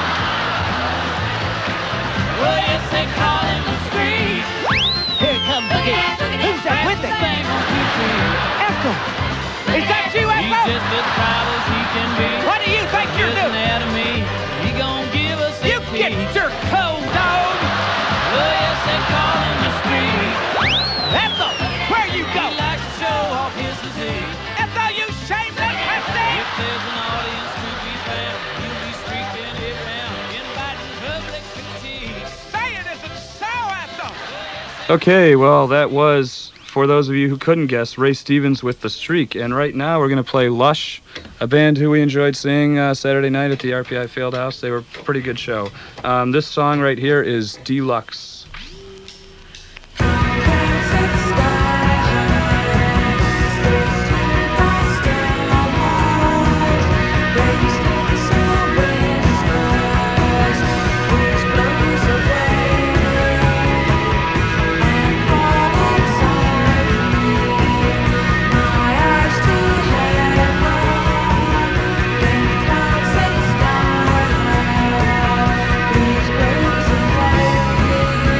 [SPEAKER 7] Well, yes, they call him the street.
[SPEAKER 8] Here comes again. Who's that with him?
[SPEAKER 7] Thing on two feet.
[SPEAKER 8] Ethel! Is that you,
[SPEAKER 7] He's
[SPEAKER 8] Ethel?
[SPEAKER 7] just as proud as he can be.
[SPEAKER 8] What do you think you're
[SPEAKER 7] His
[SPEAKER 8] doing?
[SPEAKER 7] anatomy, he gonna give us a
[SPEAKER 8] You get
[SPEAKER 7] peek.
[SPEAKER 8] your cold dog!
[SPEAKER 7] Well, yes, they call him the street.
[SPEAKER 8] Ethel, where you
[SPEAKER 7] He
[SPEAKER 8] go?
[SPEAKER 7] likes to show off his physique.
[SPEAKER 8] Ethel, you shameless hefty!
[SPEAKER 7] If there's an audience to be found, he'll be streaking around, inviting public critique.
[SPEAKER 8] Say it isn't so, Ethel!
[SPEAKER 2] Okay, well, that was, for those of you who couldn't guess, Ray Stevens with The Streak. And right now we're going to play Lush, a band who we enjoyed seeing uh, Saturday night at the R P I Fieldhouse. They were a pretty good show. Um, this song right here is Deluxe.
[SPEAKER 4] Please close the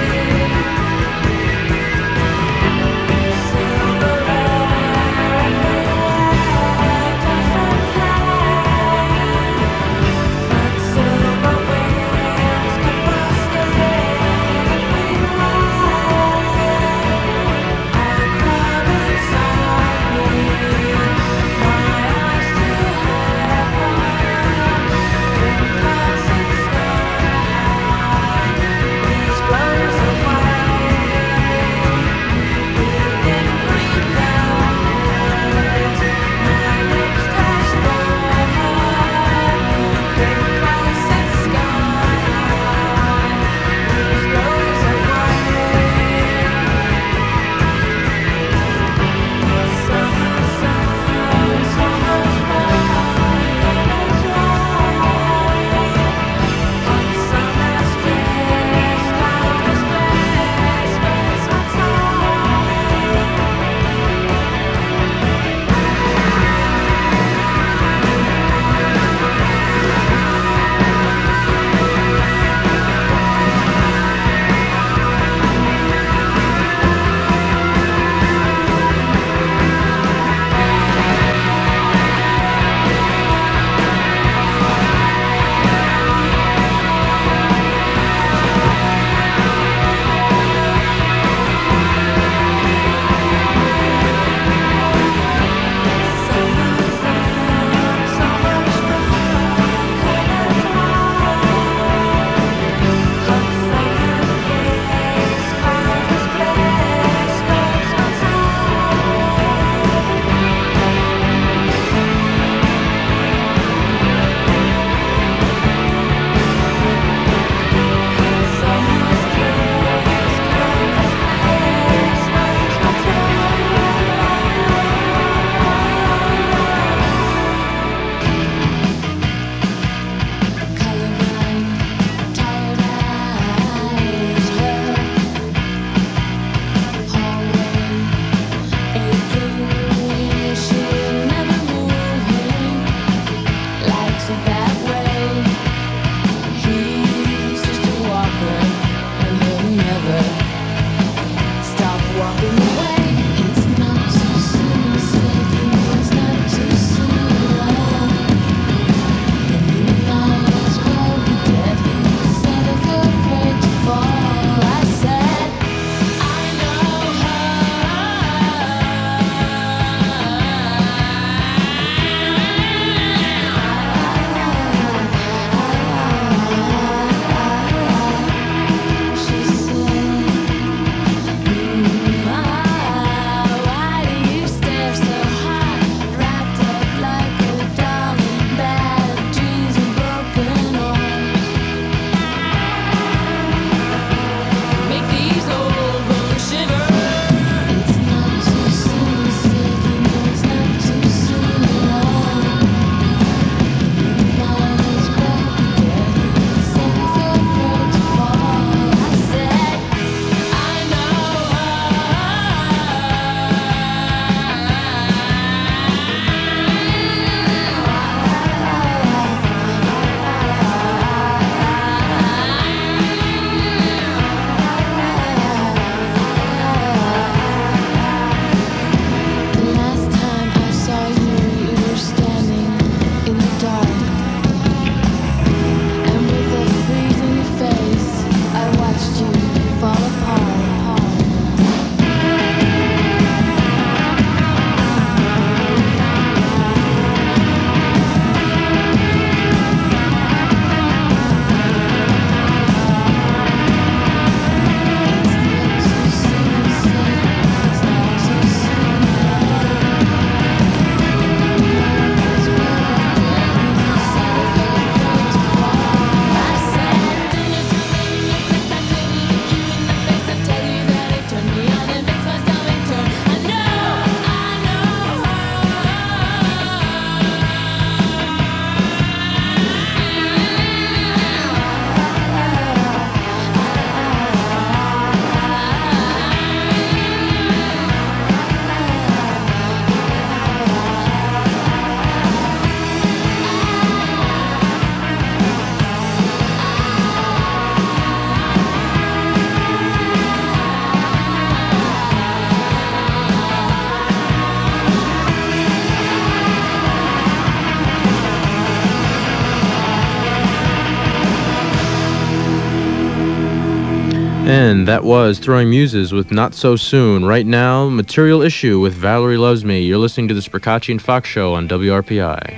[SPEAKER 1] And that was Throwing Muses with Not So Soon. Right now, Material Issue with Valerie Loves Me. You're listening to the Spracacci and Fox Show on W R P I.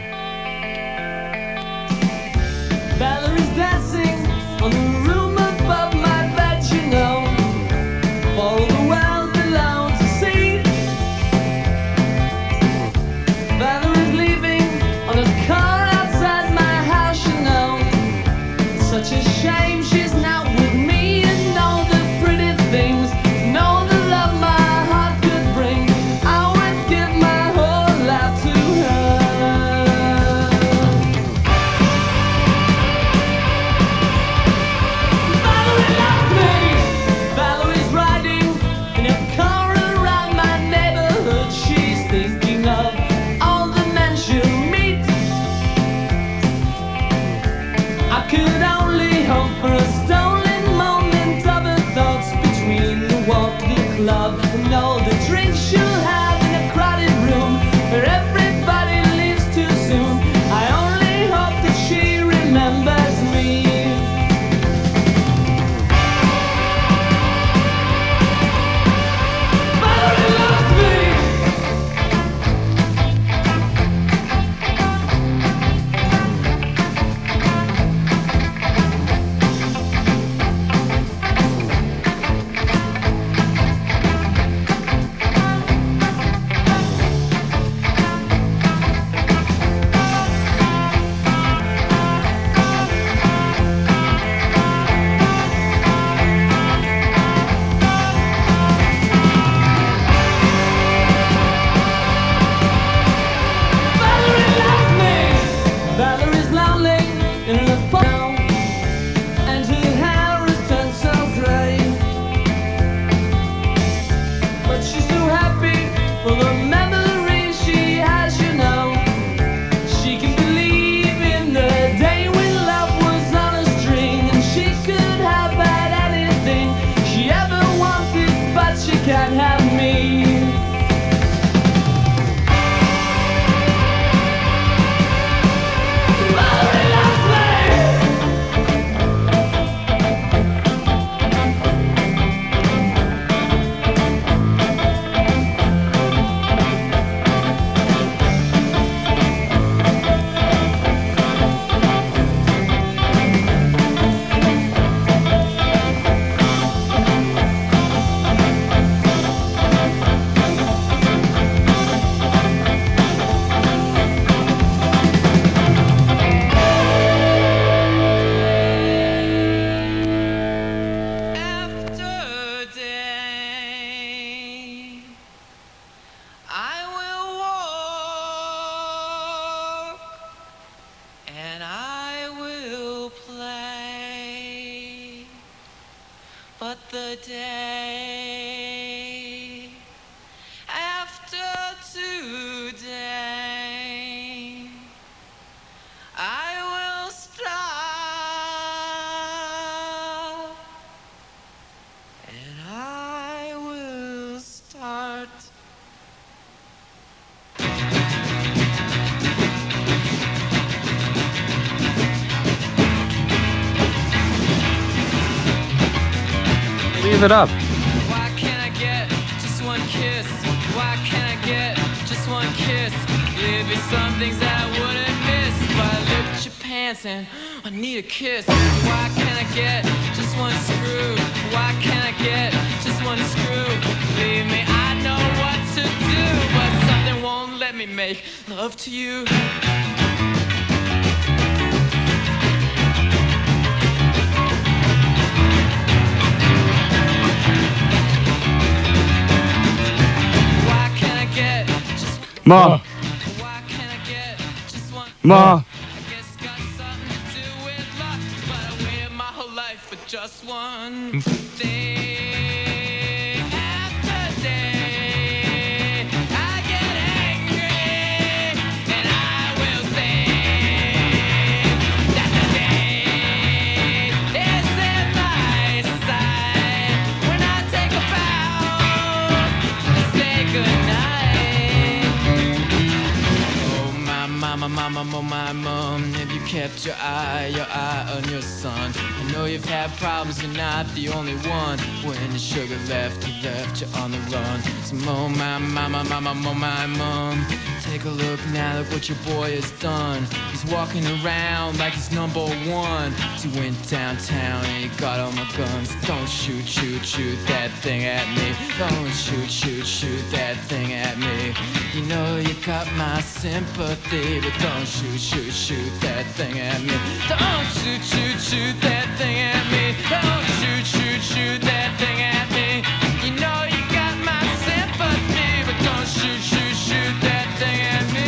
[SPEAKER 5] Valerie's dancing on the room above my bed, you know, for all the world alone to see. Valerie's leaving on a car outside my house, you know. It's such a shame she's not with me and all the pretty things, and all the love my heart could bring. I would give my whole life to her. Valerie loves me. Valerie's riding in a car around my neighborhood. She's thinking of all the men she'll meet. I could only hope for a stolen moment of her thoughts between the walk to the club and all the drinks she'll have in a crowded room where everybody leaves too soon. I only hope that she remembers me. Valerie loves me. Valerie loves me. Valerie's lonely in the pond, and her hair has turned so grey. But she's so happy for the memories she has, you know. She can believe in the day when love was on a string, and she could have had anything she ever wanted, but she can't have me. Valerie loves me. After day, I will walk and I will play, but the day after today, I will stop and I will start.
[SPEAKER 2] Leave it up.
[SPEAKER 5] Why can't I get just one kiss? Why can't I get just one kiss? There'd be some things that I wouldn't miss if I looked at your pants and I need a kiss. Why can't I get just one screw? Why can't I get just one screw? Believe me, I know what to do, but something won't let me make love to you. Why can't I get just
[SPEAKER 2] Ma,
[SPEAKER 5] Why can't I get just one?
[SPEAKER 2] Ma.
[SPEAKER 5] I guess it's got something to do with luck, but I waited my whole life for just one day. After day, I get angry and I will sing that the day is in my sight. When I take a bow and say goodnight. Oh, my mama
[SPEAKER 9] mama, oh my mom. Have you kept your eye, your eye on your son? I know you've had problems, you're not the only one. When the sugar left, you left you on the run. So oh my mama, mama, oh my mom. Take a look now, look what your boy has done. He's walking around like he's number one. So he went downtown and he got all my guns. Don't shoot, shoot, shoot that thing at me. Don't shoot, shoot, shoot that thing at me. You know you got my sympathy, but don't shoot, shoot, shoot that thing at me. Don't shoot, shoot, shoot that thing at me. Don't shoot, shoot, shoot that thing at me. You know you got my sympathy, but don't shoot, shoot, shoot that thing at me.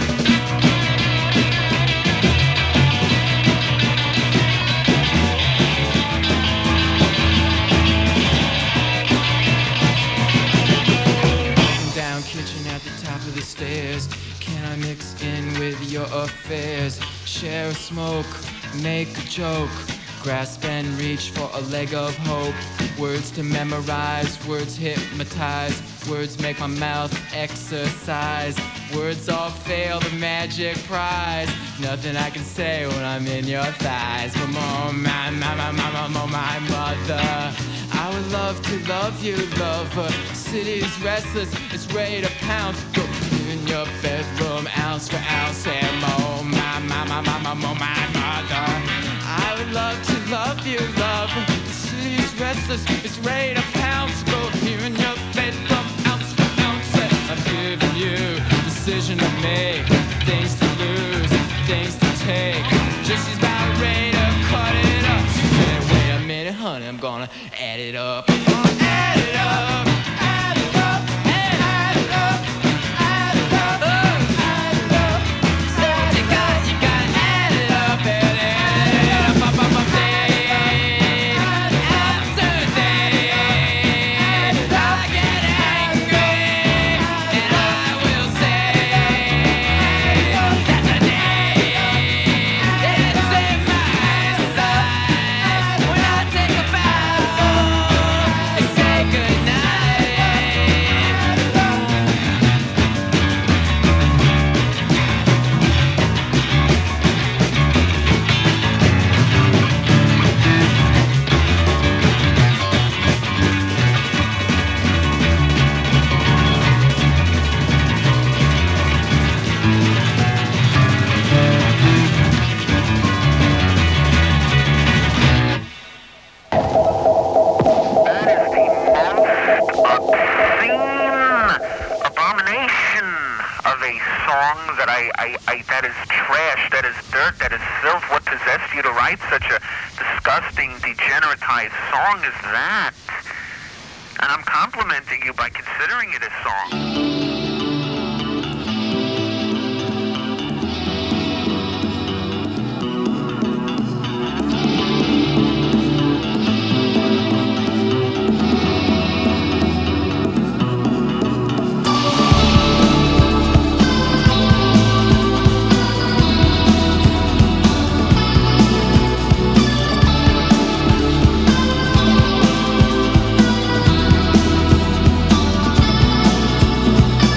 [SPEAKER 9] Down kitchen at the top of the stairs. Can I mix in with your affairs? Share a smoke, make a joke. Grasp and reach for a leg of hope. Words to memorize, words hypnotize. Words make my mouth exercise. Words all fail the magic prize. Nothing I can say when I'm in your thighs. But oh my, my, my, my, my, my, my mother, I would love to love you, lover. City's restless, it's ready to pounce. Go in your bedroom, ounce for ounce. And oh my, my, my, my, my, my, my mother, I would love to love you, lover. The city's restless, it's ready to pounce. Go here in your bedroom, ounce for ounce. I'm giving you decision to make, things to lose, things to take. Just she's about ready to cut it up. She said, wait a minute, honey, I'm gonna add it up. I'm gonna add it up. Add it up. Add it up. Add it up. Add it up. So what you got? You gotta add it up. Add it, add it up. Up, up, up, day after day. I get angry and I will say that the day is in my sight. When I take a bow and say goodnight.
[SPEAKER 10] That is the most obscene abomination of a song that I, I, I, that is trash, that is dirt, that is filth. What possessed you to write such a disgusting, degeneratized song as that? And I'm complimenting you by considering it a song.
[SPEAKER 4] Thank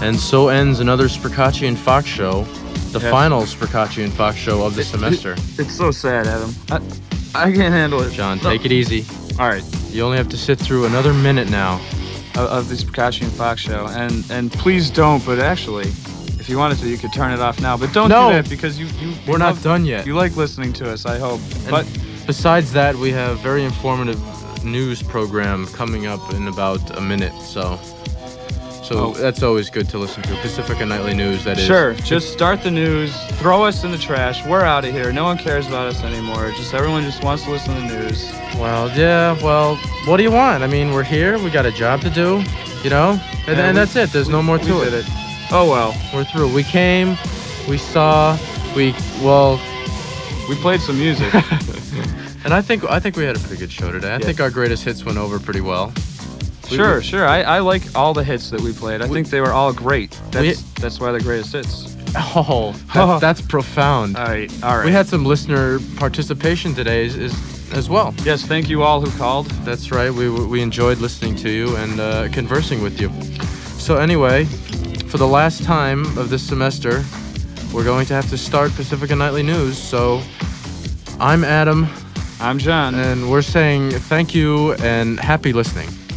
[SPEAKER 1] And so ends another Spracacci and Fox show, the
[SPEAKER 2] Yes.
[SPEAKER 1] final Spracacci and Fox show of the semester.
[SPEAKER 2] It's so sad, Adam. I, I can't handle it.
[SPEAKER 1] John, take it easy.
[SPEAKER 2] All right.
[SPEAKER 1] You only have to sit through another minute now.
[SPEAKER 2] Of, of this Spracacci and Fox show, and and please don't. But actually, if you wanted to, you could turn it off now. But don't
[SPEAKER 1] No.
[SPEAKER 2] do that because you you
[SPEAKER 1] We're
[SPEAKER 2] you
[SPEAKER 1] not
[SPEAKER 2] love-
[SPEAKER 1] done yet.
[SPEAKER 2] You like listening to us, I hope.
[SPEAKER 1] And
[SPEAKER 2] But
[SPEAKER 1] besides that, we have very informative news program coming up in about a minute. So, so
[SPEAKER 2] Oh.
[SPEAKER 1] that's always good to listen to. Pacifica Nightly News. That is.
[SPEAKER 2] sure, just start the news, throw us in the trash. We're out of here. No one cares about us anymore. Just everyone just wants to listen to the news.
[SPEAKER 1] Well, yeah. Well, what do you want? I mean, we're here. We got a job to do. You know, and,
[SPEAKER 2] Yeah,
[SPEAKER 1] and
[SPEAKER 2] we-
[SPEAKER 1] that's it. There's no more
[SPEAKER 2] we
[SPEAKER 1] to
[SPEAKER 2] did
[SPEAKER 1] it.
[SPEAKER 2] it. Oh well,
[SPEAKER 1] We're through. We came. We saw. We well.
[SPEAKER 2] we played some music.
[SPEAKER 1] And I think I think we had a pretty good show today. I
[SPEAKER 2] Yeah.
[SPEAKER 1] think our greatest hits went over pretty well. We-
[SPEAKER 2] Sure, sure. I, I like all the hits that we played. I
[SPEAKER 1] We-
[SPEAKER 2] think they were all great. That's
[SPEAKER 1] We-
[SPEAKER 2] that's why they're greatest hits.
[SPEAKER 1] Oh, that, that's profound.
[SPEAKER 2] All right, all right.
[SPEAKER 1] We had some listener participation today as, as, as well.
[SPEAKER 2] yes. Thank you all who called.
[SPEAKER 1] That's right. We we enjoyed listening to you and uh, conversing with you. So anyway, for the last time of this semester, we're going to have to start Pacifica Nightly News. So I'm Adam,
[SPEAKER 2] I'm John.
[SPEAKER 1] and we're saying thank you and happy listening.